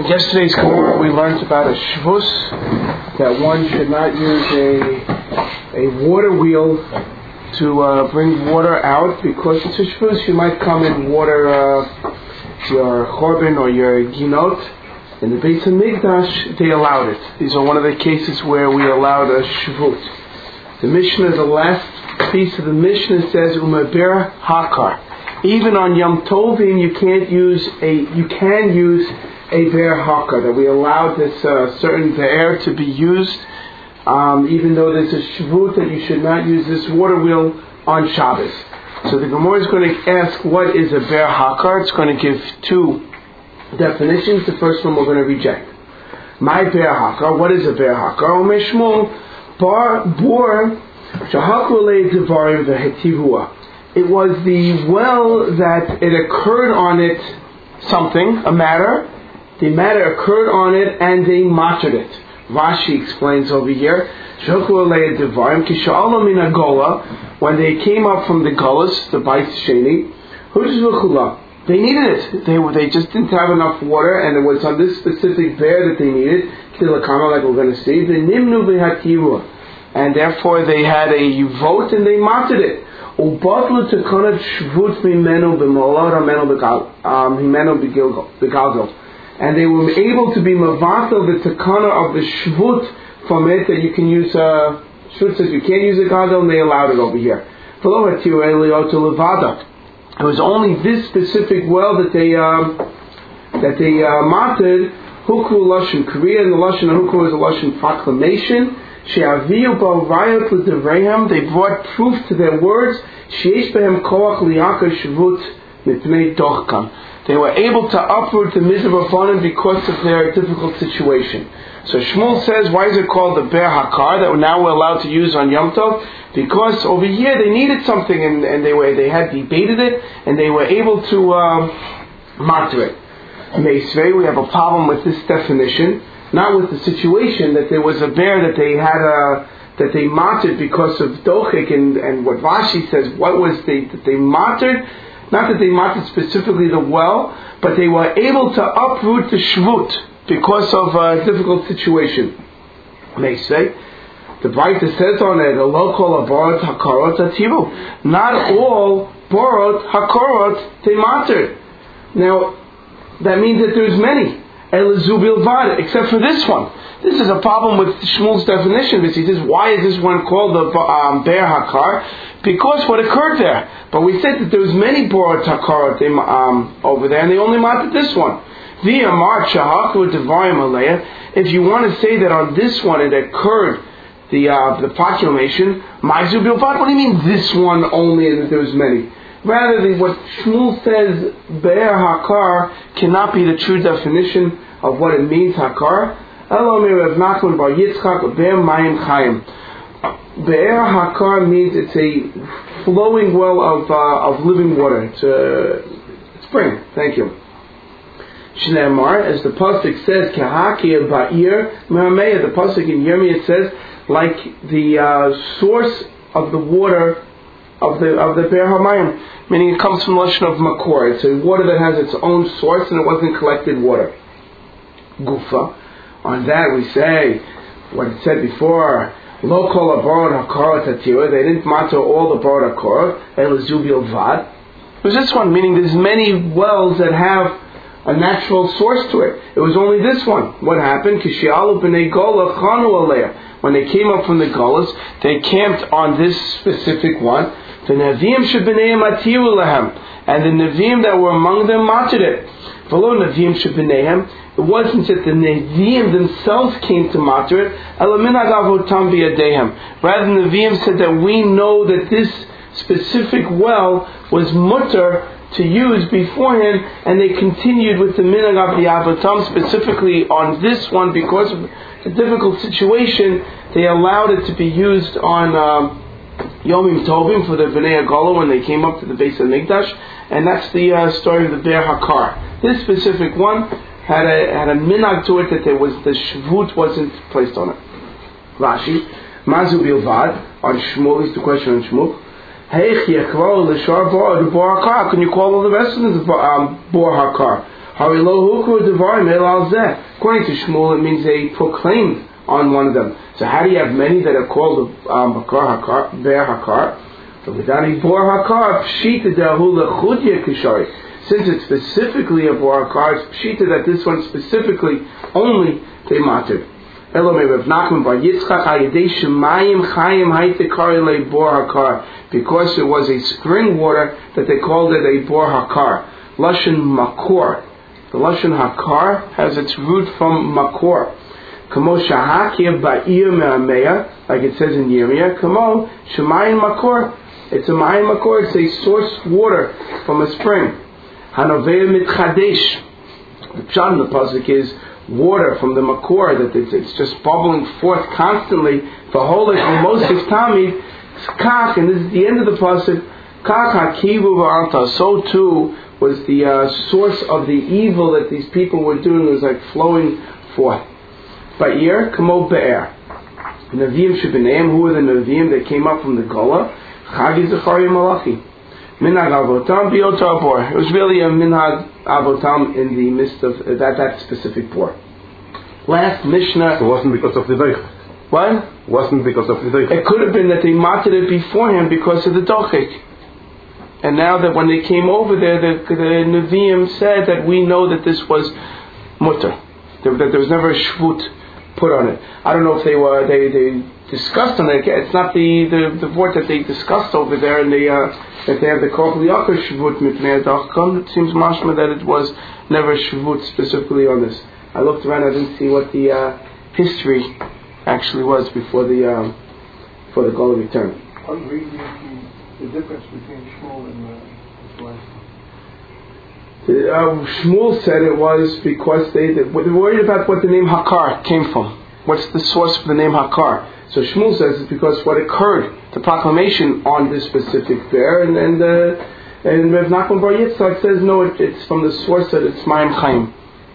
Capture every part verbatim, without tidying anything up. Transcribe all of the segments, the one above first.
In yesterday's Gemara, we learned about a shvus, that one should not use a a water wheel to uh, bring water out, because it's a shvus. You might come and water uh, your chorban or your ginot. In the Beis Hamikdash, they allowed it. These are one of the cases where we allowed a shvut. The Mishnah, the last piece of the Mishnah says, umeber hakar. Even on Yom Tovim, you can't use a. You can use a bear hakar, that we allowed this uh, certain bear to be used, um, even though there's a shvut that you should not use this water wheel on Shabbos. So the Gemara is going to ask, what is a bear hakar? It's going to give two definitions. The first one we're going to reject. My bear hakar. What is a bear hakar? Omer Shmuel bar bor shahakule devarim vehetivua. It was the well that it occurred on it something, a matter. The matter occurred on it and they mastered it. Rashi explains over here, when they came up from the Gullus, the Bais Sheni, they needed it. They they just didn't have enough water, and it was on this specific bear that they needed, like we're going to see, the Nimnu v'hatiru, and therefore they had a vote and they mastered it. And they were able to be mavatal the takana of the shvut from it, that you can use uh shvut says you can't use a gadol, and they allowed it over here. It was only this specific well that they um, that they uh, mated hukru lashon Korea, and the lashon hukru is a lashon proclamation. She'aviu ba'rayot l'devreham, they brought proof to their words. She'esh behem koach liyaka shvut mipnei dochkam. They were able to uproot the Mizrah Rabbanan because of their difficult situation. So Shmuel says, why is it called the Bear Hakar, that now we're allowed to use on Yom Tov? Because over here they needed something, and, and they were they had debated it, and they were able to um, matter it. Meisvei, we have a problem with this definition, not with the situation that there was a bear that they had a that they mattered because of dochik, and, and what Rashi says, what was they that they mattered? Not that they mattered specifically the well, but they were able to uproot the shvut because of a difficult situation. They say, the Braita says on it, "Lo kol haborot hakarot atiru." Not all borot hakarot they mattered. Now, that means that there's many. Elazu bilvad, except for this one. This is a problem with Shmuel's definition. He says, why is this one called the um, Bear Hakar? Because what occurred there. But we said that there was many Borot Hakar um, over there, and they only mapped this one. Via March Shahaku Devarim Aleya. If you want to say that on this one it occurred, the uh, the proclamation, Ma'azu bilvad. What do you mean this one only, and that there was many? Rather than what Shmuel says, Be'er Hakar cannot be the true definition of what it means, Hakar. Elomir Rav Nachman bar Yitzchak, Be'er Mayim Chayim. Be'er Hakar means it's a flowing well of uh, of living water. It's a spring. Thank you. Shneimar, as the pasuk says, Kehakia Ba'ir Merameya. The pasuk in Yirmiyah says, like the uh, source of the water of the of the Be'er HaMayim, meaning it comes from the lashon of makor. It's a water that has its own source, and it wasn't collected water. Gufa. On that we say what it said before. Lo kol haborot hakarot atira. They didn't matter all the borot hakarot. Elazu bilvad. It was this one, meaning there's many wells that have a natural source to it. It was only this one. What happened? Kishialu b'nei gola chanu aleya. When they came up from the Gullus, they camped on this specific one. The Nevi'im shebeneim atiru lahem, and the Nevi'im that were among them mated it. V'lo Nevi'im shebeneim. It wasn't that the Nevi'im themselves came to mater it. Elamin agavotam b'yadehem. Rather, the Nevi'im said that we know that this specific well was mutter to use beforehand, and they continued with the minhag of the avotam, specifically on this one because of the difficult situation. They allowed it to be used on uh, Yomim Tovim for the Bnei Agala when they came up to the Beis Hamikdash, and that's the uh, story of the Be'er Hakar. This specific one had a had a minhag to it that there was the shvut wasn't placed on it. Rashi, Mazu bilvad on Shmuel is the question on Shmuel. Hey, can you call all the rest of the um, Bor Hakar? According to Shmuel, it means they proclaimed on one of them. So how do you have many that are called um, Bakar Hakar, Be'er Hakar? Since it's specifically a Bor Hakar, it's Pshita that this one specifically only they matter. Because it was a spring water that they called it a Bor Hakar. Lashon Makor. The Lashon Hakar has its root from Makor. Kamo Shahakia Ba'ir Me'ameya, like it says in Yirmiyah. Kamo Shemayim Makor. It's a Mayim Makor. It's a source water from a spring. Hanovei Mitchadesh. The pshat in the pasuk is water from the Makor, that it's, it's just bubbling forth constantly. For Holish Moses Tamid, Kach, and this is the end of the pasuk. Kach Hakivu V'alta. So too was the uh, source of the evil that these people were doing. It was like flowing forth. Ba'ir Kamo Be'er. Nevi'im Shebeneim. Who were the Nevi'im that came up from the Gola? Chagi Zechariah Malachi. Minhag Avotam B'yotar Bor. It was really a Minhag Avotam in the midst of uh, that that specific bor. Last Mishnah. So it wasn't because of the Doich. What? It wasn't because of the Doich. It could have been that they mated it beforehand because of the Dochik. And now that when they came over there, the, the Nevi'im said that we know that this was mutter, that, that there was never a shvut put on it. I don't know if they were they, they discussed on it. It's not the the, the word that they discussed over there, and they uh, that they have the Kol Yakar shvut mitnei dachkon. It seems mashma that it was never shvut specifically on this. I looked around, I didn't see what the uh, history actually was before the um, before the Gola return. I'm reading the difference between Shmuel and the last one. Uh, Shmuel said it was because they, they were worried about what the name Hakar came from. What's the source for the name Hakar? So Shmuel says it's because what occurred, the proclamation on this specific bear, and and uh, and Rav Nachman Bar Yitzchak says no, it, it's from the source that it's Mayim Chaim.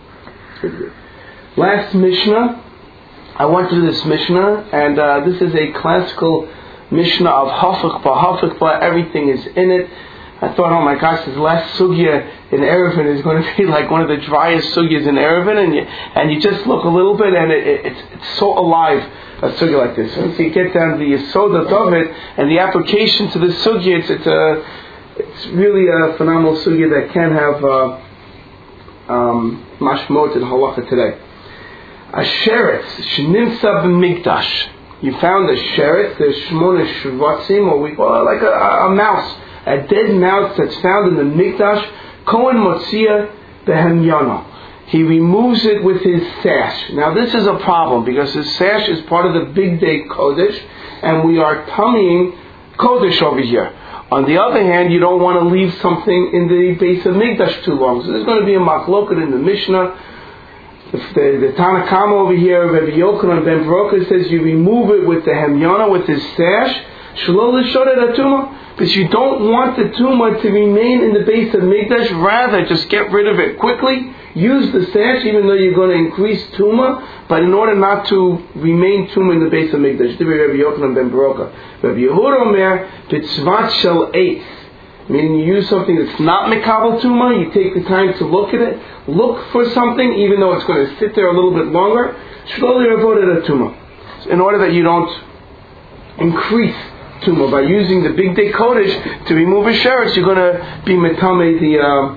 Last Mishnah, I went through this Mishnah, and uh, this is a classical Mishnah of Hafik Ba, Hafik Ba, everything is in it. I thought, oh my gosh, this last sugya in Erevin is going to be like one of the driest sugyas in Erevin, and you, and you just look a little bit, and it, it, it's, it's so alive, a sugya like this. Once you get down to the Yesod of it, and the application to the sugya, it's, it's, a, it's really a phenomenal sugya that can have uh, um, mashmot and halacha today. A sheretz, shenimsa b'mikdash. You found a sheretz, the shmona shvatzim, or we call it like a, a mouse. A dead mouse that's found in the mikdash, Kohen Motzia Behemyana. He removes it with his sash. Now this is a problem because his sash is part of the big day Kodesh, and we are tummying Kodesh over here. On the other hand, you don't want to leave something in the base of mikdash too long. So there's going to be a machloket in the Mishnah. The, the, the Tanakama over here, Rabbi Yochanan ben Baroka says you remove it with the Hemyana, with his sash, Shalol L'Shodet HaTumah. But you don't want the tumah to remain in the base of Mikdash. Rather, just get rid of it quickly. Use the sash, even though you're going to increase tumah, but in order not to remain tumah in the base of Mikdash. Rabbi Yochanan ben Baroka. Rabbi Yehuda Omer, B'tzvat shel eitz. Meaning you use something that's not mekabel tumah. You take the time to look at it. Look for something, even though it's going to sit there a little bit longer. Shloli avodet tumah. In order that you don't increase tumah by using the big day kodesh to remove a sheretz, you're going to be metame the uh,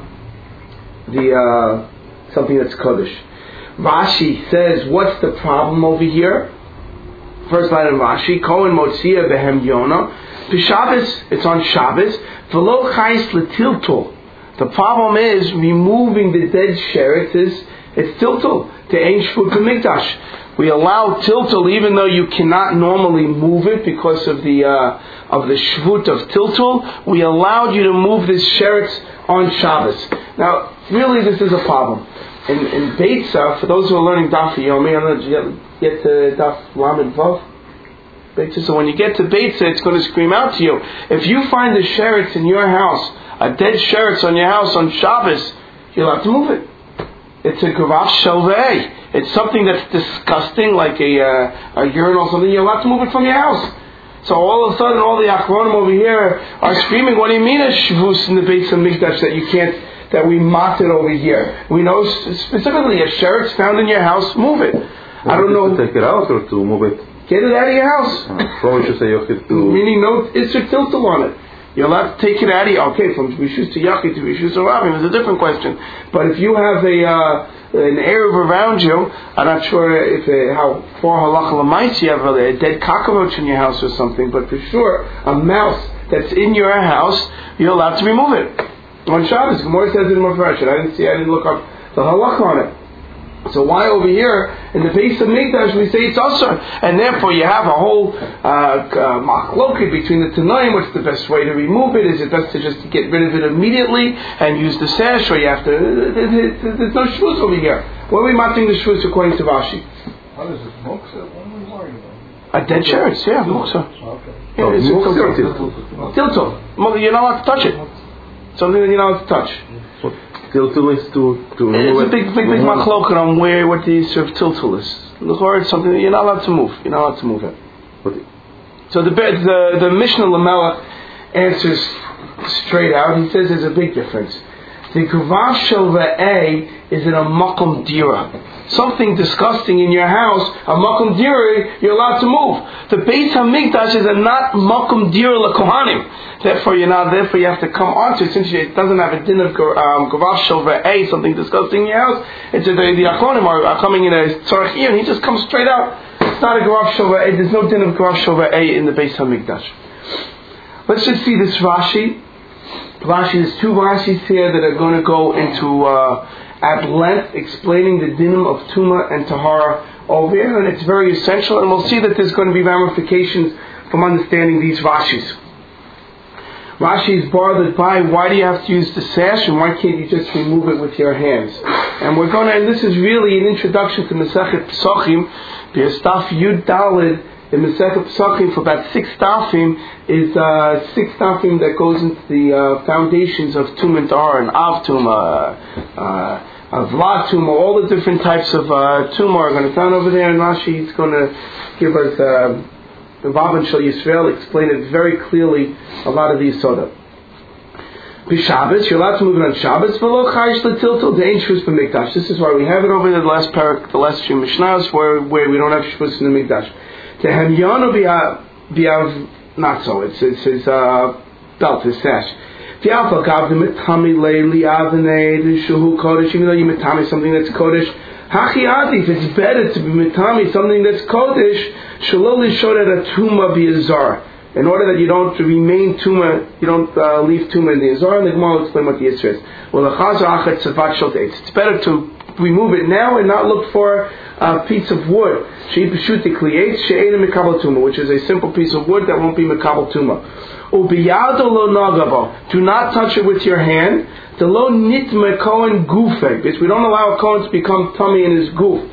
the uh, something that's kodesh. Rashi says, what's the problem over here? First line of Rashi, Kohen Motzia Behem Yona. B'Shabbos, it's on Shabbos. V'lo chayis l'tiltul. The problem is removing the dead sheretz is it's tiltul to ein shvut b'mikdash. We allow tiltul even though you cannot normally move it because of the uh, of the shvut of tiltul. We allowed you to move this sheretz on Shabbos. Now, really, this is a problem. In, in Beitza, for those who are learning Daf Yomi, I don't know, did you get to Daf Lamed Vav? Beitza. So when you get to Beitza, it's going to scream out to you. If you find a sheretz in your house, a dead sheretz on your house on Shabbos, you'll have to move it. It's a garaf shalvei. It's something that's disgusting, like a uh, a urinal or something. You'll have to move it from your house. So all of a sudden, all the achronim over here are screaming, "What do you mean a shvus in the base of mikdash that you can't that we mocked it over here. We know specifically a sheretz found in your house, move it. I don't know. To take it out or to move it? Get it out of your house. Probably should say okay to. Meaning no Isser Tiltal on it. You're allowed to take it out of your, okay, from Rishus to Yachid to Rishus to Rabim is a different question. But if you have a uh, an Erev around you, I'm not sure if uh, how far halacha l'maisa you have a, a dead cockroach in your house or something, but for sure, a mouse that's in your house, you're allowed to remove it. On Shabbos, Gemara says it in Mefresh. I didn't see, I didn't look up the halacha on it. So why over here in the base of Mikdash we say it's Asur, and therefore you have a whole machloket uh, between the Tanaim. What's the best way to remove it? Is it best to just get rid of it immediately and use the sash, or you have to? There's no shvus over here. Why are we matching the shvus according to Rashi? What is this? Muksa? What are we worried about? A dead sheretz, yeah, muksa. Okay. Yeah, Oh, it's a muksa or tiltul. Tiltul. You're not allowed to touch it. Something that you're not allowed to touch. Tiltul is to to It's remove a big, big, big machloket on where what the sort of tiltul is. L'chor, it's something that you're not allowed to move. You're not allowed to move it. So the the the Mishnah Lamelech answers straight out. He says there's a big difference. The Gavav Shel Ve'eh is in a makom dira. Something disgusting in your house, a makom dira, you're allowed to move. The Beis Hamikdash is a not makom dira l'kohanim. Therefore, you're not. Therefore, you have to come onto it since it doesn't have a din of um, Gavav Shel Ve'eh, something disgusting in your house. It's a, the the Achonim are coming in a tzarech and he just comes straight out. It's not a Gavav Shel Ve'eh. There's no din of Gavav Shel Ve'eh in the Beis Hamikdash. Let's just see this Rashi. Rashi, there's two Rashis here that are going to go into uh, at length explaining the dinim of Tuma and Tahara over here, and it's very essential, and we'll see that there's going to be ramifications from understanding these Rashis. Rashi is bothered by why do you have to use the sash and why can't you just remove it with your hands? And we're going to, and this is really an introduction to Masechet Pesachim, because Staf Yud Daled in Masechet Pesachim for about six stafim is uh, six stafim that goes into the uh, foundations of Tum and Tahara, and Av Tuma, uh, uh, Vlad Tuma, all the different types of uh, Tuma are going to found over there. And Rashi is going to give us uh, the Vav and Shal Yisrael, explain it very clearly, a lot of these soda. B'Shabbos, you're allowed to move it on Shabbos. V'lo chayish l'tiltul de'ein shvus b'mikdash. This is why we have it over there, the last parak, the last few Mishnahs, where where we don't have shvus in the mikdash. Tehemyanu bi'av, not so, it's, it's his uh, belt, his sash. V'alfa gav d'mitami le'li avnei d'shuhu kodesh, even though you mitami something that's kodesh, hachi adif, it's better to be mitami something that's kodesh, shaloli shod at a tuma bi'azar. In order that you don't remain tuma, you don't uh, leave tuma in the azar, and the Gemara will explain what the Yisra is. Well, the chazer achet savat shalt eitz. It's better to remove it now and not look for a piece of wood, which is a simple piece of wood that won't be mekabel tuma. Do not touch it with your hand. Because we don't allow a kohen to become tummy in his goof.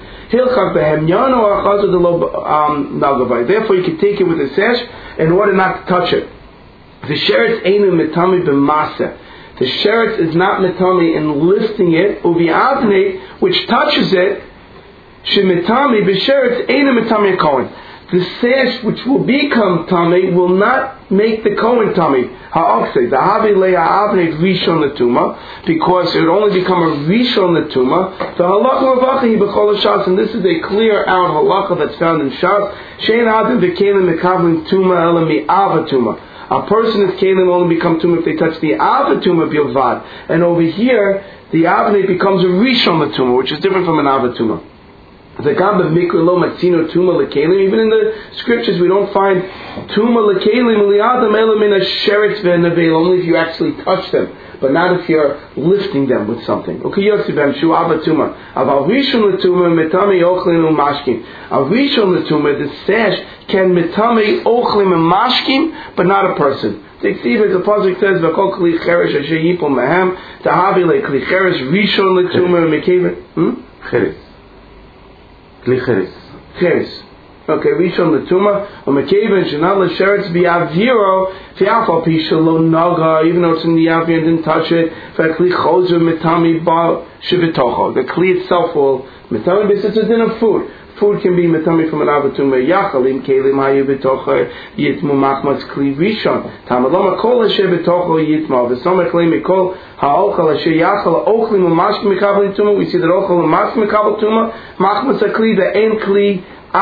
Therefore, you can take it with a sash in order not to touch it. The sheretz einu mitami b'maseh. The sheretz is not mitami in lifting it. Uvi avnei, which touches it, shemitami b'sheretz einu mitami kohen. The sash which will become tummy will not make the kohen tummy. Ha'oksei, the havi le'a avnei rishon l'tuma, because it would only become a rishon l'tuma. The halacha mavachi b'chol ha'shas, and this is a clear out halacha that's found in Shas. Shein adam v'kelim mekavlim tuma ela mi'ava tuma. A person is kelim only become tumah if they touch the ava tumah bilvad. And over here, the avnei becomes a rishon l'tuma, which is different from an ava tumah. The gamba mikra lo matzino tuma lekelim. Even in the scriptures, we don't find tuma lekelim liadam elam in a sheretz ve'nevel. Only if you actually touch them, but not if you're lifting them with something. Okay, yosibem shu ava tuma. Aval rishon l'tuma mitami ochlim u'mashkim. A rishon l'tuma, the sash can mitami ochlim u'mashkim, but not a person. The Ksiv, as the pasuk says, v'kol kli cheresh asher yipol mehem tahavi le kli cheresh rishon l'tuma mekeven. Hmm. Cheres. Kli cheres. Cheres. Okay, Rishon L'Tuma, or Mekeva and Shanal L'Sheretz B'Aviro, Fi'afal Pisha Lo Naga, even though it's in the Avir and didn't touch it, Fa'Kli Chozer Mitami Ba Shivitocho. The Kli itself will, Mitami, because it's a din of food. Food can be Mitami from an Avatuma Yachalim, Kelim Hayu B'Tocho, Yitmu Machmas Kli Rishon. Tamaloma Kol Asher B'Tocho Yitma, V'Somech Leim Mikol Ha'ochal Asher Yachal, Ochlim U'Mashk Mikabel Tuma, we see that Ochal U'Mashk Mikabel Tuma, Machmas Kli, the Ein Kli,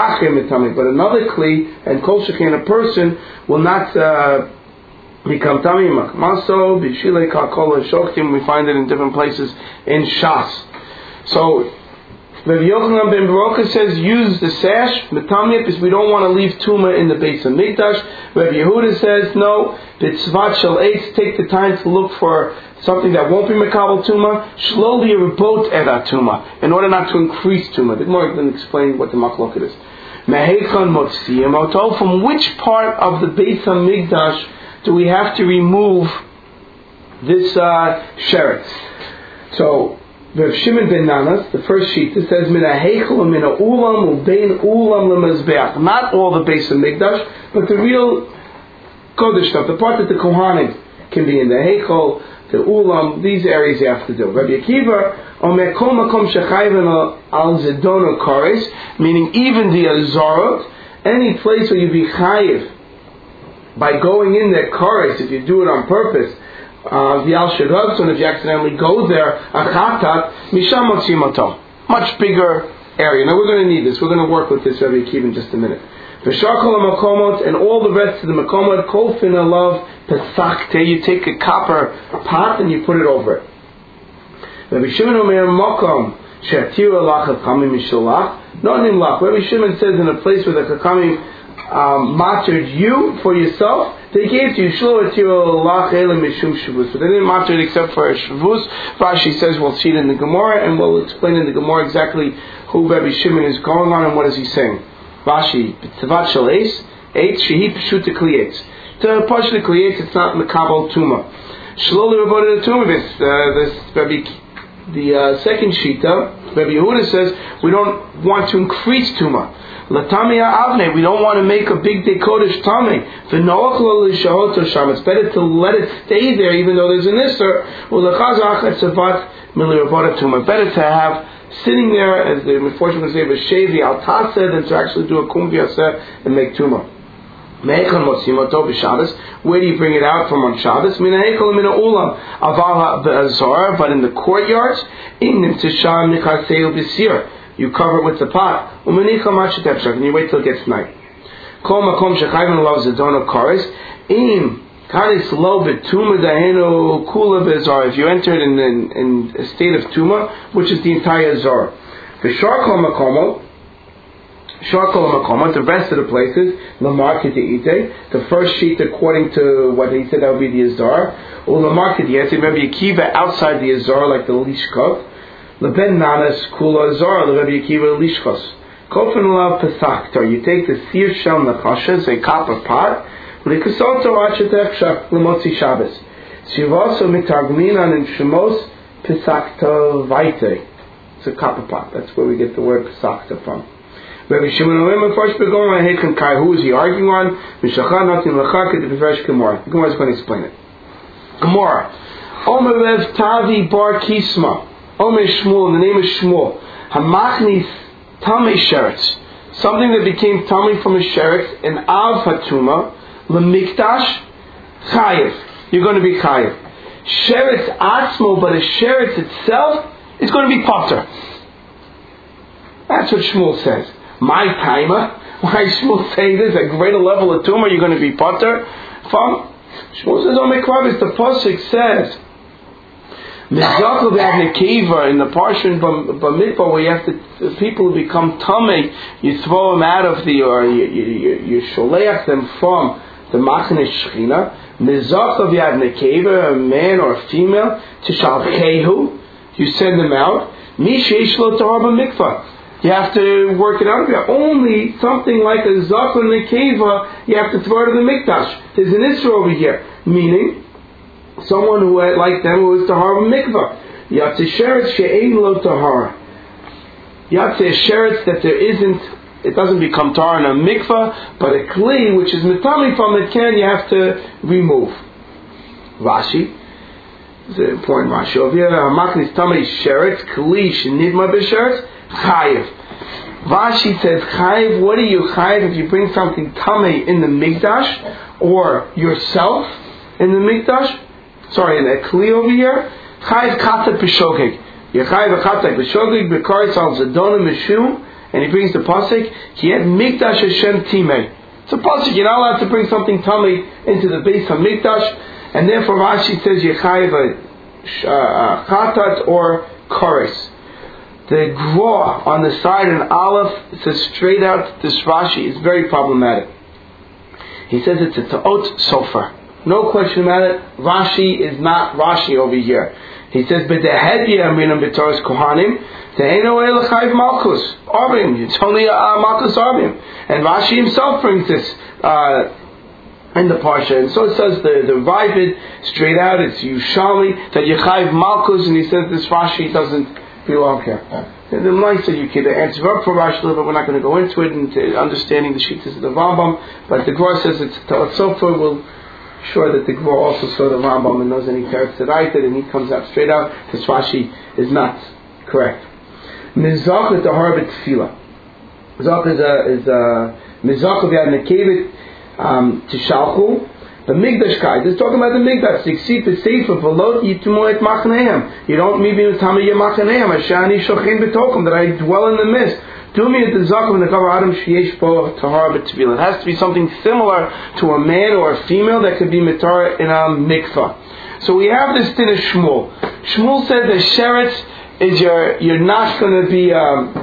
but another kli and kol shekein a person will not uh, become tamei machmaso b'shilei kakol shoktim. We find it in different places in Shas. So Rabbi Yochanan ben Baroka says use the sash metamei because we don't want to leave tuma in the base of Mikdash. Rabbi Yehuda says no. B'tzvat shel eitz, take the time to look for something that won't be mekabel tuma. Slowly rebot edat tuma in order not to increase tuma. The Gemara can explain what the machloket is. Mehechon motziyim oto. From which part of the Beis Hamikdash do we have to remove this uh, sheretz? So Rav Shimon ben Nanas, the first sheet, it says mina heichel mina ulam ubein ulam lemazbeach. Not all the Beis Hamikdash, but the real kodesh stuff, the part that the kohanim can be in the heichel, the ulam, these areas you have to do. Rabbi Akiva, omer kol makom shechayven al zedon or kores, meaning even the azarot, any place where you be chayiv by going in there kores, if you do it on purpose, uh, the al shirabson, if you accidentally go there, achatat misham motzimoto, much bigger area. Now we're going to need this. We're going to work with this Rabbi Akiva in just a minute. V'shakol makomot and all the rest of the makomot kol fin alav pesachte. You take a copper pot and you put it over it. Rabbi Shimon omer makom she'atiru alach chachamim mishalach not nimlach. Rabbi Shimon says in a place where the chachamim um, mattered you for yourself, they gave to you shlo atiru alach elam mishum shavus, but they didn't matter it except for a shavus. Rashi says we'll see it in the Gemara and we'll explain in the Gemara exactly who Rabbi Shimon is going on and what is he saying. Rashi, Tzavat Shel Eis, Eitz Shehi Pshuta Kli Eitz. To push the Kli Eitz, it's not Mekabel Tuma. Shloli Rabbi the Tuma, this, uh, this Rabbi, the uh, second Shita, Rabbi Yehuda says, we don't want to increase Tuma. Latamiya Avne, we don't want to make a big day Kodesh Tameh. V'noach lo l'shahoto sham, it's better to let it stay there even though there's an Isser. U'lechazach et Tzavat Mili Rabbi Tuma. Better to have sitting there, as the unfortunately say, v'shevi al taseh, than to actually do a kum v'yaseh and make tuma. Me'echon motzimoto b'Shabbos. Where do you bring it out from on Shabbos? Mina heichel mina ulam aval ha'azor, but in the courtyards, in tisham nikaseu b'sir, you cover it with the pot. U'menicha machetepshak, and you wait till it gets night. Kol makom shechayven lo zedon kores im. If you entered in, in, in a state of tuma, which is the entire zar, the sharkol makomot, sharkol makomot, the rest of the places, lamarket ite, the first sheet according to what he said that would be the azar, or lamarket yes, Rabbi Akiva outside the azar like the lishkot, leben nanas kula azar, the Rabbi Akiva lishkos. Kofen lav pesachtar, you take the seer shell nakashas, a copper pot. Likasoto achetefshak lemotzi Shabbos. Shivaso mitagminan in Shemos pesachta vaite. It's a copper pot. That's where we get the word pesachta from. Rabbi Shimon Omer first begon on Heikan Kai. Who is he arguing on? Mishachan nothing lechak the Befresh Gemara. The Gemara is going to explain it. Gemara. Omer Rev Tavi Bar Kisma. Omer Shmuel. In the name of Shmuel. Hamachnis Tamei Sheretz. Something that became Tamei from a Sheretz in Av Hatuma. L'mikdash chayiv. You're going to be chayiv. Sheretz atzmo, but a sheretz itself is going to be potter. That's what Shmuel says. My timer. Why is Shmuel saying this? A greater level of tumor, you're going to be potter from? Shmuel says, "Oh, Mekvavis." The pasuk says, "Mizakol v'Avnekiva," in the portion Bamidbar where you have to, the people who become tamei, you throw them out of the, or you you, you, you sholeach them from the Machane Shechina, Mizakol v'Avnekiva, a man or a female, Tishalchehu, you send them out. Misheish lo Torah b'mikvah. You have to work it out. Only something like a Zakol Nekeva, you have to throw it in the Mikdash. There's an Isra over here, meaning someone who had, like them who is Tahar Mikvah. Yatzeh Sheretz she'ein lo Tahar. Yatzeh Sheretz that there isn't it doesn't become tar in a mikvah, but a kli, which is mitami from it, can, you have to remove. Rashi, this is an important Rashi over here, Maknis tamei sheretz, kli shenidma b'sheretz, chayiv. Rashi says, chayiv, what are you chayiv if you bring something tamei in the mikdash, or yourself in the mikdash? Sorry, in a kli over here. Chayiv kata p'shogeg. Yechayiv kata p'shogeg b'karis al zadona mishum, and he brings the pasuk. He had mikdash Hashem timei. It's a pasuk. You're not allowed to bring something tamei into the base of mikdash, and therefore Rashi says yechayiv uh, chatat or karis. The Gra on the side in Aleph says straight out this Rashi is very problematic. He says it's a ta'ot sofer. No question about it. Rashi is not Rashi over here. He says, "B'dehedya aminam b'toras kohanim te'eno elachayv malchus arbim." It's only uh, malchus arbim, and Rashi himself brings this uh, in the parsha, and so it says the the Ravid straight out. It's Yushalmi that Yechayv malchus, and he says this Rashi doesn't belong here. And the nice that you could answer up for Rashi a little bit. We're not going to go into it and understanding the shittas of the Rambam, but the Gra says it's ta'ot sofer. We'll sure that the Gra also saw the Rambam and knows any teretz that I did, and he comes out straight out. This Rashi is not correct. Mizach at the harbit tefillah. Mizach is a is a mizach of yad nekevit tishalchu. The migdash kai. This is talking about the migdash. Yiksif the sefer v'lot yitumo et machnehem. You don't mean with tamei yemachnehem. Ashani shochin betokum, that I dwell in the midst. Do me at the zakum the cover adam sheyesh bo tahar b'tefillah. It has to be something similar to a man or a female that could be mitar in a mikvah. So we have this din of Shmuel. Shmuel said that sheretz is your you're not going to be um,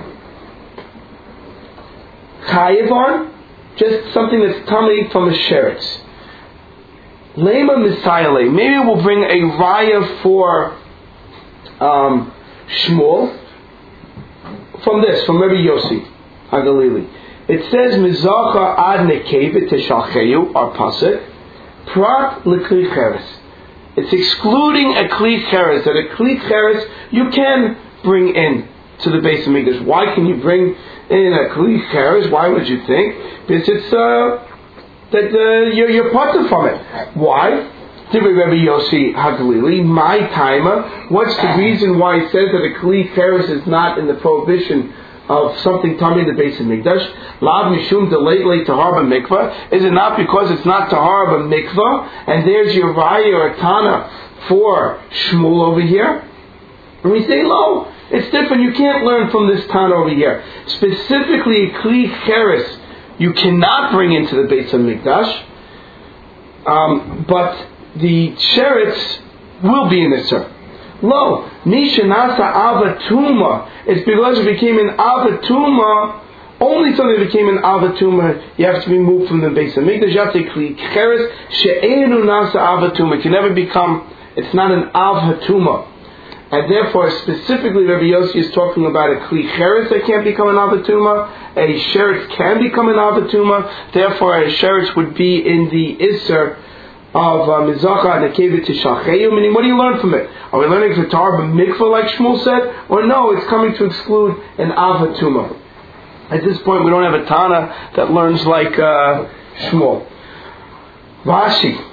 chayiv on, just something that's tamei from a sheretz. Lema misayale. Maybe we'll bring a raya for um, Shmuel. From this, from Rabbi Yossi HaGalili. It says, Mizacha ad nekevit teshalcheyu, our pasuk, prat lekli cheres. It's excluding a kli cheres, that a kli cheres you can bring in to the base of Mikdash. Why can you bring in a kli cheres? Why would you think? Because it's, uh, that uh, you're, you're parted from it. Why? Rabbi Yossi HaGalili, my timer. What's the reason why it says that a kli cheres is not in the prohibition of something tummy the base of Mikdash? Lav mishum delayed tahar b'mikvah. Is it not because it's not tahar b'mikvah? And there's your raya or tana for Shmuel over here. And we say, no, it's different. You can't learn from this tana over here. Specifically, a kli cheres you cannot bring into the base of Mikdash, um, but the sheretz will be in Isser. Lo, Misha Nasa Avatuma. It's because it became an Avatuma. Only something that became an Avatuma, you have to be moved from the base of Mikdash. You have to kli cheres she'enu Nasa Avatuma. It can never become. It's not an Avatuma. And therefore, specifically, Rabbi Yossi is talking about a kli cheres that can't become an Avatuma. A sheretz can become an Avatuma. Therefore, a sheretz would be in the Isser of Mizacha and Nekevit Tishalcheyu. Meaning, what do you learn from it? Are we learning for Tar b'mikvah like Shmuel said? Or no, it's coming to exclude an Avatuma. At this point, we don't have a Tana that learns like uh, Shmuel. Rashi.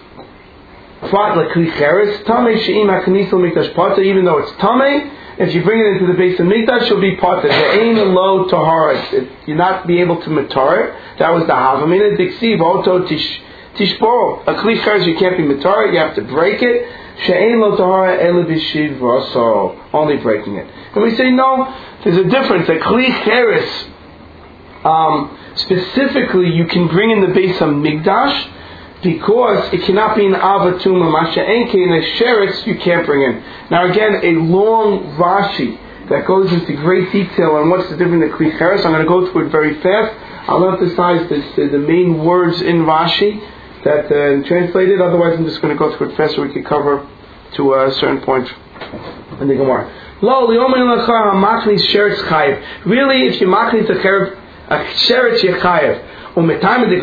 Even though it's Tamei, if you bring it into the base of Mikdash, you'll be parted. The ain lo tahara. You'll not be able to mitar it. That was the Havamina. Diksiv oto tish. Tishboro, a kli cheres you can't be mitar, you have to break it. She'ein lo tahara ela b'shiv v'asaro, only breaking it. And we say no, there's a difference. A kli cheres, um, specifically, you can bring in the base of Mikdash because it cannot be an avatuma. Masha enke in a sheretz you can't bring in. Now again, a long Rashi that goes into great detail on what's the difference in kli cheres. I'm going to go through it very fast. I'll emphasize this, the, the main words in Rashi that uh, translated. Otherwise, I'm just going to go through it fast so we can cover to a certain point in the Gemara. Lo liyomin lecha maknis sheretz chayev. Really, if you maknis a sheretz yechayev. The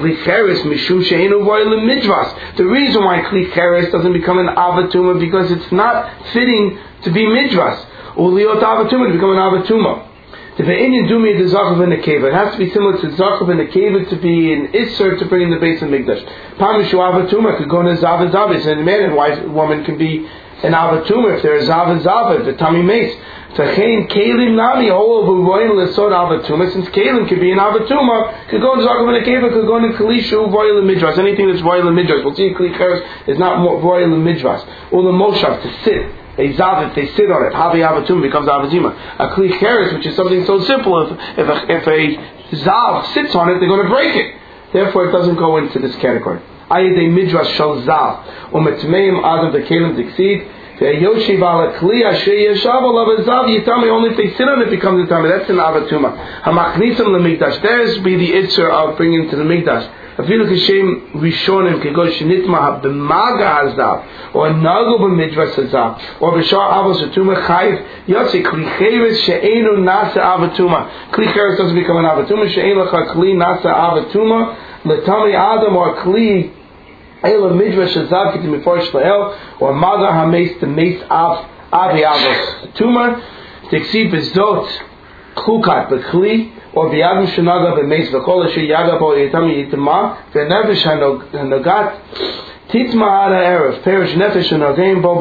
reason why kli cheres doesn't become an avatuma because it's not fitting to be midras. Uliot avatuma to become an avatuma. The Ve'inyan Dumi the Zachav and the Keva. It has to be similar to Zachav and the Keva to be an Isser to bring in the base of Mikdash. Pamishu Avatuma could go in a Zav and Zav. And a man and wife, woman can be an Avatuma if they're a Zav and Zav, if the Tami Mace. Tachein Kalim Nami, all over Voyel Lesod Avatuma. Since Kalim could be an Avatuma, could go in Zachav and the Keva, could go in Kalishu, Voyel and Midras. Anything that's Voyel and Midras. We'll see Kli Cheres is not Voyel and Midras. Or the Moshav, to sit. A zav, if they sit on it, havi avatum becomes avazima. A kli cheres, which is something so simple, if if a, if a zav sits on it, they're going to break it. Therefore, it doesn't go into this category. Ayidei midrash shal zav, umetmeim adam the kelim dixid. Yoshiv ala kli asher yeshav alav zav yitami. Only if they sit on it becomes a tami. That's an avatuma. Hamachnisam lemikdash. There's be the itzer of bringing to the mikdash. Afilu kashem rishonim kegol shenitma b'maga hazav or nagu b'midras hazav or b'shar avos atuma chayiv yotzi kli cheres she'enu nasa avatuma. Kli cheres doesn't become an avatuma. She'en lecha kli nasa avatuma letami adam or kli ela midras hazav kitim miforish lehel or maga hameis the meis av avi avos atuma tixi bezdot klukat b'kli. Or v'yagim shenaga b'meis v'kol asher yaga bo yitami yitama v'nefesh hanogat titma ala erev perish nefesh hanogim bo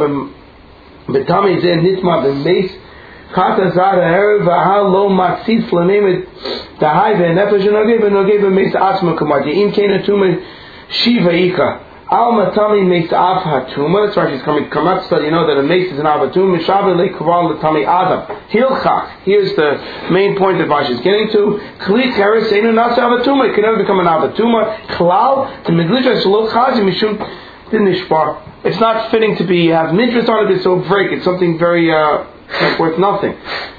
b'tami zeh nitma b'meis chata zara erev v'ahal lo matzit flanemet dahai v'nefesh hanogim v'nogim b'meis atzma kamar di'im kena tume shiva ika al matami meis av hatuma. That's why she's coming to come out so you know that a meis is an avatum. Mishabe le kaval l'tami adam hilchach. Here's the main point that Vash is getting to. Kli cheres einu nasa avatuma. It can never become an avatuma. Klal to midlisha shelo chazi mishum dinishbar. It's not fitting to be have midras on it. It's so break. It's something very uh, worth nothing.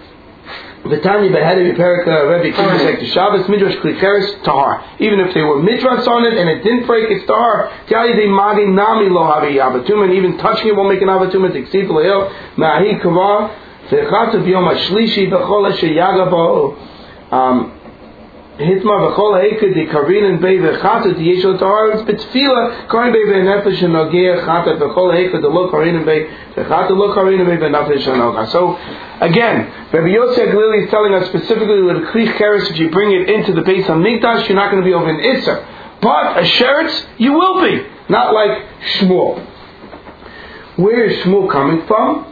V'tani beheaded Perika Rebbe Kibbutz to Shabbos Midrash Kli Cheres Tahar. Even if they were midras on it and it didn't break, it's Tahar. Tiali de Magi Nami Lo Havi Avatum, and even touching it won't make an Avatum. It's Exceed Leil Ma'ahi Kavar V'chatu B'yom Hashlishi V'chol Asher Yagabo um Hitma V'chol Heikad the Karin and Bei V'chatu the Yeshua Tahar. It's B'tfila Karin Bei V'nefesh and Nogeh Chata V'chol Heikad the Lo Karin and Bei V'chatu Lo Karin and Bei V'nefesh and Nogeh. So again, Rabbi Yossi Aglili is telling us specifically with a Kli Cheres, if you bring it into the base of Mikdash, you're not going to be over an Isser. But a Sheretz, you will be. Not like Shmuel. Where is Shmuel coming from?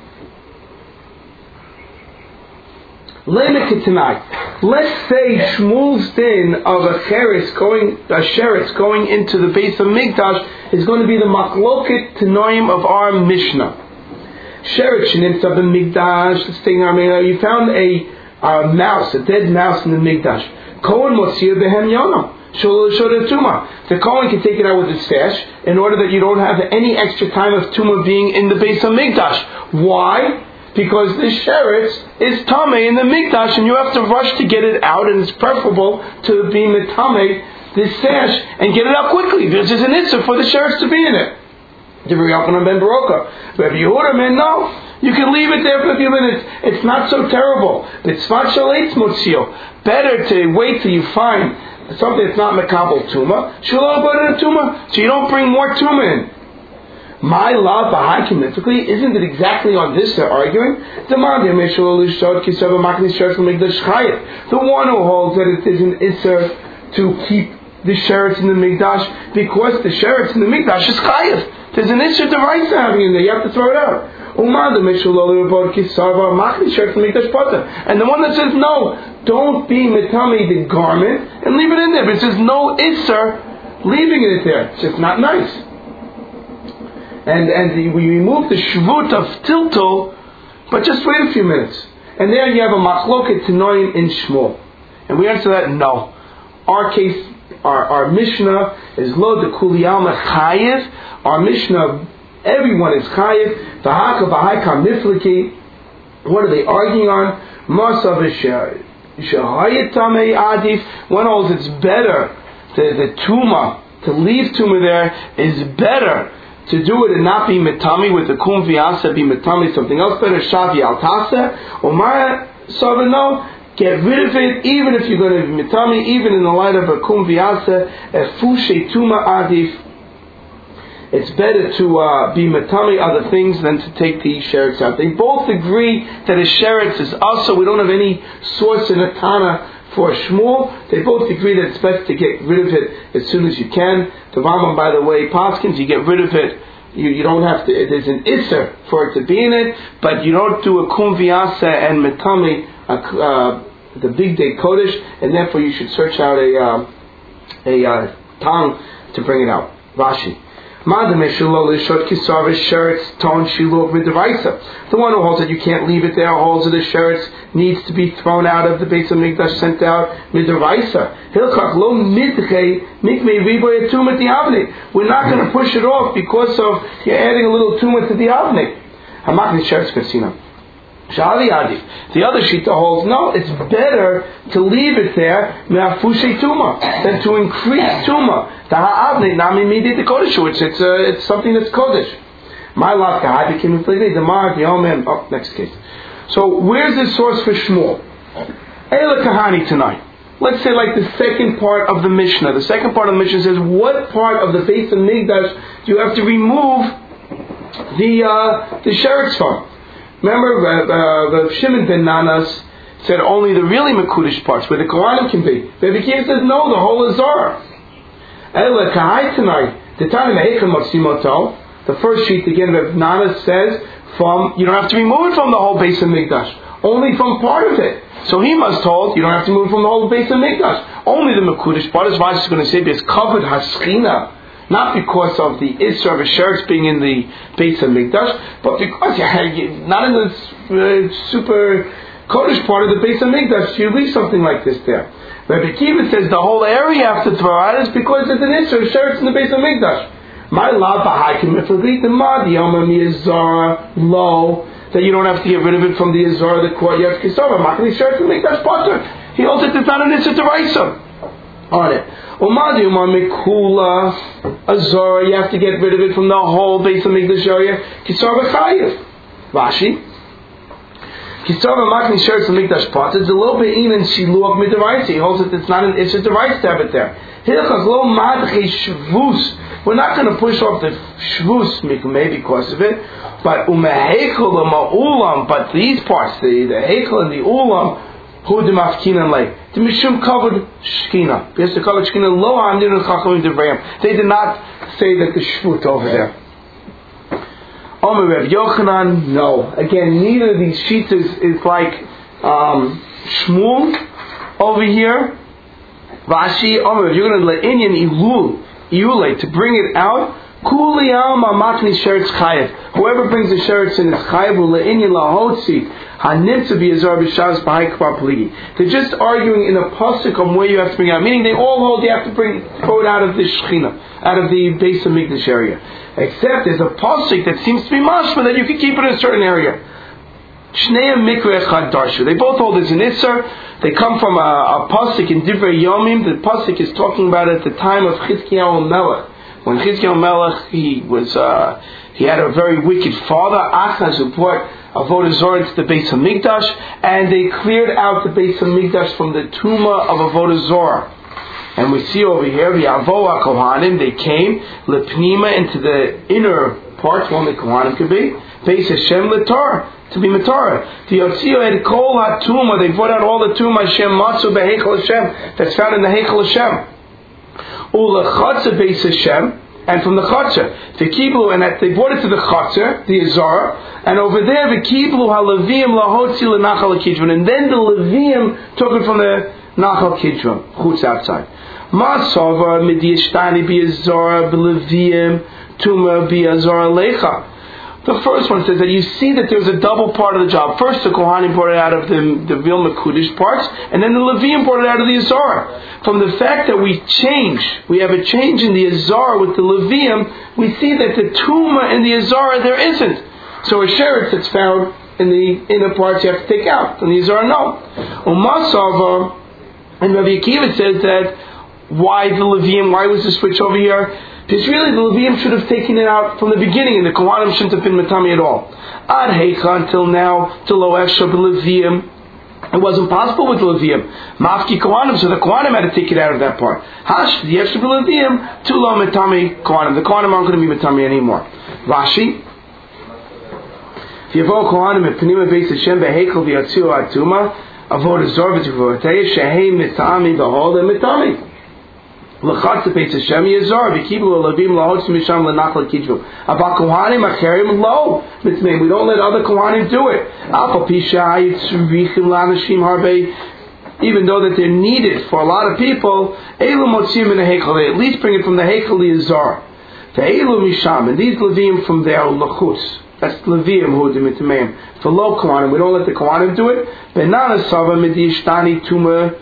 Tonight. Let's say Shmuel's din of a Cheres going, a Sheretz going into the base of Mikdash is going to be the Machloket Tanoim of our Mishnah. Sheretz shenimtza b'mikdash. Let's take our Mikdash. You found a, a mouse, a dead mouse in the Mikdash. Kohen motzir behem yono. Shol tuma. The Kohen can take it out with his stash in order that you don't have any extra time of tuma being in the base of Mikdash. Why? Because the sheretz is tamei in the Mikdash, and you have to rush to get it out, and it's preferable to be metamei this stash and get it out quickly because there's an issue for the sheretz to be in it. Rabbi Yochanan ben Baroka. Rabbi Yehuda man, no. You can leave it there for a few minutes. It's not so terrible. Better to wait till you find something that's not mekabel tuma. Shalom but tuma, so you don't bring more tuma in. My love, bahai isn't it exactly on this they're arguing? The one who holds that it is an isser to keep the sheretz in the mikdash because the sheretz in the mikdash is chayiv. There's an issue to rice having in there. You have to throw it out. And the one that says no, don't be mitami the garment and leave it in there. But it says no isser leaving it there. It's just not nice. And and the, we remove the shvut of tiltul, but just wait a few minutes. And there you have a machloket tanoim in Shmuel. And we answer that no. Our case, our, our Mishnah is lo de kuliyalma chayiv. Our Mishnah, everyone is chayiv. V'haka v'haika mifliki. What are they arguing on? Masav shehayitame adif. One holds it's better, the, the tuma, to leave tuma there is better. To do it and not be metami with the kum v'yasa, be metami something else better. Shavi al tasa. Omar savano. Get rid of it, even if you're going to be mitami, even in the light of a kum v'yasa, a fushe tuma adif. it's better to uh, be matami other things than to take the sheretz out. They both agree that a sheretz is also, we don't have any source in a Tana for a Shmuel. They both agree that it's best to get rid of it as soon as you can. The Rambam, by the way, Paskins, you get rid of it. You, you don't have to, there's an Isser for it to be in it, but you don't do a Kum Vyasa and Matami, uh, the big day Kodesh, and therefore you should search out a, um, a uh, tongue to bring it out. Rashi. The one who holds that you can't leave it there, holds that the sheretz needs to be thrown out of the Beis HaMikdash, sent out midiraisa. We're not going to push it off because of you're adding a little tumah to the avnik. The other shita holds, no, it's better to leave it there than to increase tuma. It's it's, uh, it's something that's kodesh. My last guy became a the mark, the omen. Oh, next case. So where's the source for Shmuel? Eila Kahani tonight. Let's say like the second part of the Mishnah. The second part of the Mishnah says, what part of the Beis HaMikdash do you have to remove the uh, the sheretz from? Remember, uh, uh, Shimon ben Nanas said only the really Mekudesh parts, where the Kohanim can be. Rabbi Akiva says no, the whole Azar. Ela kahai tonight. The time in the Heichel Maksimoto, the first sheet again, Rabbi Nanas says from you don't have to remove it from the whole Beis HaMikdash, only from part of it. So he must hold you don't have to move it from the whole Beis HaMikdash, only the Mekudesh part. As Vash is going to say, because covered Haschina. Not because of the Isra of a sheretz being in the Beis HaMikdash, but because you're not in the uh, super Kodesh part of the Beis HaMikdash, you leave something like this there. Rabbi Akiva says the whole area you have to throw out is because there's an Isra of sheretz in the Beis HaMikdash. My love, the Madi, low, that you don't have to get rid of it from the Azar, the court, you have to Kisava, Makani sheretz in the Mikdash Potter. He holds it, it's not an Isra to Raisa on it. Umadi umar mikula azora, you have to get rid of it from the whole Beis HaMikdash area. Kisar v'chayiv. Rashi. Kisar v'makni sheretz HaMikdash pot. It's a little bit even shiluach midaraisa. He holds it. It's not an. It's just a rice to have it there. Hilchas lo madchi shvus. We're not going to push off the shvus maybe because of it, but umehekol ma'ulam. But these parts, the the hekel and the ulam. Who the mafkinan like the mishum covered shkina because the covered shkina lo amdin chachamim devrayim. They did not say that the shvut over there. Omer Reb Yochanan, no. Again, neither of these sheets is, is like um, Shmuel over here. Rashi, Omer Reb Yochanan le'inyan ilul iule to bring it out. Kuli alma matni sheretz chayev. Whoever brings the sheretz in is chayev le'inyan lahotzi. They're just arguing in a pasuk on where you have to bring it out. Meaning they all hold you have to bring throw it out of the Shechina, out of the Beis HaMikdash area. Except there's a pasuk that seems to be mashma that you can keep it in a certain area. They both hold it's an Isser. They come from a, a pasuk in Divrei Yomim. The pasuk is talking about at the time of Chizkiyahu Melech. When Chizkiyahu Melech he was uh, he had a very wicked father, Achaz, who brought Avodah Zorah to the Beis HaMikdash, and they cleared out the Beis HaMikdash from the tumah of Avodah Zorah. And we see over here, the Avoah Kohanim, they came, Lepnima, into the inner parts, one the Kohanim could be, Beis Hashem L'Torah, to be Matorah. The Yotzio had Kol HaTumah, they brought out all the tumah, Hashem Matzu Beheichel Hashem, that's found in the Heichel Hashem. U'Lechatza Beis Hashem, and from the Chatzar, the Kiblu, and that they brought it to the Chatzar, the Azara, and over there the Kiblu haLeviim lahotzi leNachal Kidron, and then the Leviim took it from the Nachal Kidron, chutz outside. Masava midiyashtani bi'Azara b'Leviim tuma bi'Azara lecha. The first one says that you see that there's a double part of the job. First, the Kohanim brought it out of the, the real Mekudesh parts, and then the Leviim brought it out of the Azara. From the fact that we change, we have a change in the Azara with the Leviim, we see that the Tumah in the Azara there isn't. So a sheretz that's found in the inner parts you have to take out. And the Azara, no. Umasava, and Rabbi Akiva says that why the Leviim, why was the switch over here? Because really the Leviim should have taken it out from the beginning, and the Kohanim shouldn't have been Matami at all. Ad Heicha, until now, to Lo Efsha B'Leviim, It wasn't possible with Levium. Mafki Kohanim, so the Kohanim had to take it out of that part. Hash, the extra Levium, too low Metami Kohanim. The Kohanim aren't going to be Metami anymore. Rashi. Yavo Kohanim and Penima Beis Hashem Behekel V'Yatzu Atuma Avodah Zor V'Tivotei Shehei Metami Behold and Metami. L'chatz Beis Hashem Yezor V'Kiblu Levim Lahotz Misham L'Nachal Kidvu. About Kohanim Acherim Lo Mitzmei. We don't let other Kohanim do it. Alpha Pisha Yitzrichim Lanashim Harbe. Even though that they're needed for a lot of people, Elu Motzim in the Hekel. They at least bring it from the Hekel Yezor. Ve'elu Misham, and these Levim from there L'chutz. That's Levium who do it to me. For low Kohanim, we don't let the Kohanim do it. Benana Sava Midishtani Tuma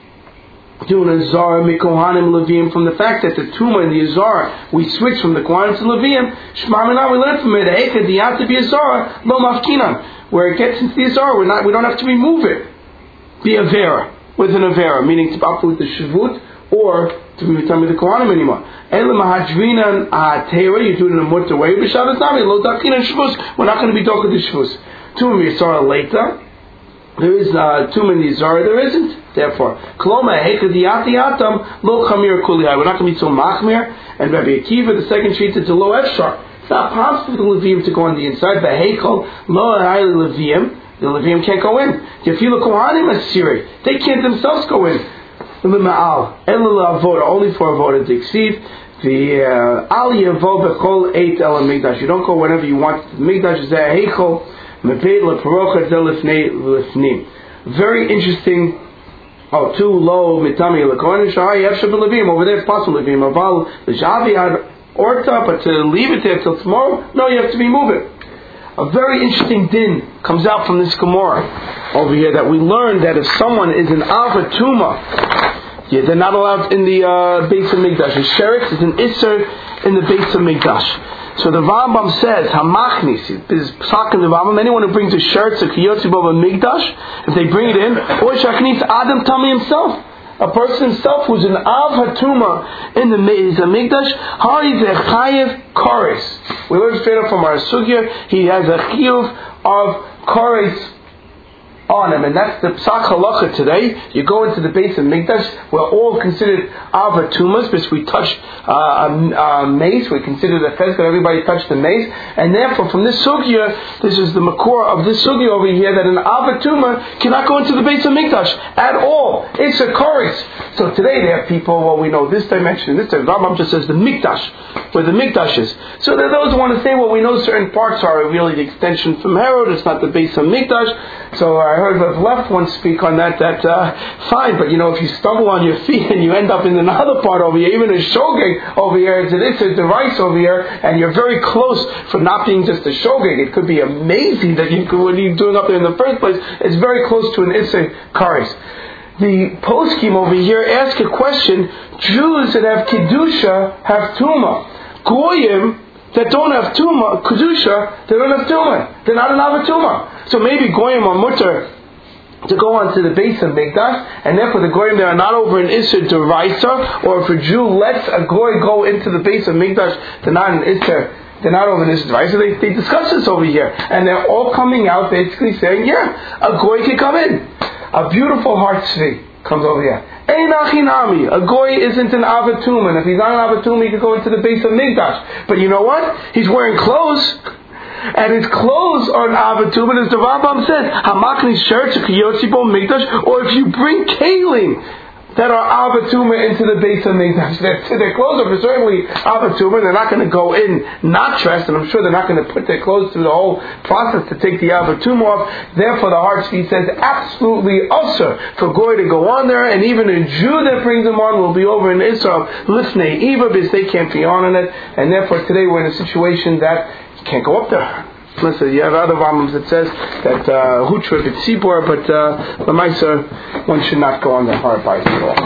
Duna Zara Mikohanim Levium, from the fact that the Tuma and the Azara, we switch from the Kohanim to Levium. Shmamina, we learn from it. Eka Diyat to be Azara, Lo Mafkinan. Where it gets into the Azara, we're not, we don't have to remove it. Be a Vera, with an Avera, meaning to uproot the Shavut, or to be with the Kohanim anymore. Ela mahadrinan atera, you do it in a mutter way. B'Shabbos nami lo dakin and Shavuos. We're not going to be talking to Shavuos. Tumim yisara later. There is uh, tumim yisara. There isn't. Therefore, koloma hekadiyati atam lo chamir kuliyai. We're not going to be so machmir. And Rabbi Akiva, the second sheet, to lo efshar. It's not possible for the Levium to go on the inside. The hekel lo hayli Levium. The Levium can't go in. Yafila kohanim asiri. They can't themselves go in. Only for avodah to exceed the al yavo bechol eight el migdash. You don't go whenever you want. The migdash is there. Heichol meped leparocha zel lifnei lifnim. Very interesting. Oh, too low mitami lekohen shai yefshe belevim. Over there it's possible levim. Aval l'shavi ad orta, but to leave it there till tomorrow, no, you have to remove it. A very interesting din comes out from this Gemara over here, that we learned that if someone is an avatuma, yeah, they're not allowed in the uh, Beis HaMikdash. A sheretz is an isser in the Beis HaMikdash. So the Rambam says, Hamachnis, this is Psak in the Rambam, anyone who brings a sheretz, a kiyotzi b'va Mikdash, if they bring it in, or Shachnis Adam Tami himself, a person himself who's an Av Hatuma in the Beis HaMikdash, Hari Zechayev Koris. We learned straight up from our Sugya, he has a chiyuv of Koris on him, and that's the Psak Halacha today. You go into the Beis HaMikdash, we're all considered Avatumas, because we touch uh, a, a mace, we consider the chesed, everybody touched the mace, and therefore from this Sugya, this is the makor of this Sugya over here, that an Avatuma cannot go into the Beis HaMikdash at all. It's a Koris. So today there are people, well, we know this dimension, this dimension. Rambam just says the Mikdash, where the Mikdash is. So there are those who want to say, well, we know certain parts are really the extension from Herod, it's not the Beis HaMikdash. So I heard the left one speak on that, that uh, fine, but you know, if you stumble on your feet and you end up in another part over here, even a shogeg over here, it's this, it's the rice over here, and you're very close for not being just a shogeg. It could be amazing that you could, what are you doing up there in the first place? It's very close to an Issei Karis. The poskim over here ask a question: Jews that have Kedusha have Tuma. Goyim that don't have Tuma, Kedusha, they don't have Tuma. They're not an Avatuma. So maybe Goyim or Mutter to go on to the Beis HaMikdash, and therefore the Goyim there are not over an Isser Deraisa, or if a Jew lets a Goy go into the Beis HaMikdash, they're not an Isser, they're not over an Isser Deraisa. They, they discuss this over here, and they're all coming out basically saying, yeah, a Goy can come in. A beautiful heart tzvi comes over here. Ein achinami. A Goy isn't an Avatum, and if he's not an Avatum, he can go into the Beis HaMikdash. But you know what? He's wearing clothes, and his clothes are an Avatum, and as the Rambam says, Hamakni shirts, Kiyotzi bo Mikdash, or if you bring Kalim that are Avatuma into the Beis HaMikdash, their, their clothes are certainly Avatuma, they're not going to go in not dressed, and I'm sure they're not going to put their clothes through the whole process to take the Avatuma off. Therefore the Har Tzvi says absolutely usher for Goy to go on there, and even a Jew that brings them on will be over in Israel Lifnei Eva, because they can't be on in it, and therefore today we're in a situation that you can't go up there. Listen, you have other Rambams that says that Hutra uh, B'tzibor, but uh, Lamaisa, one should not go on the hard bike at all.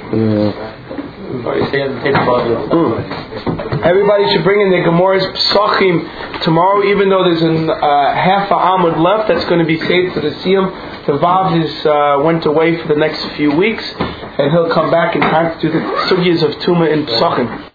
Mm. Everybody should bring in their Gemara's Psachim tomorrow, even though there's an, uh, half a Amud left that's going to be saved for the Siyam. The Vav is, uh, went away for the next few weeks, and he'll come back in time to do the Sugyas of Tuma in Psachim.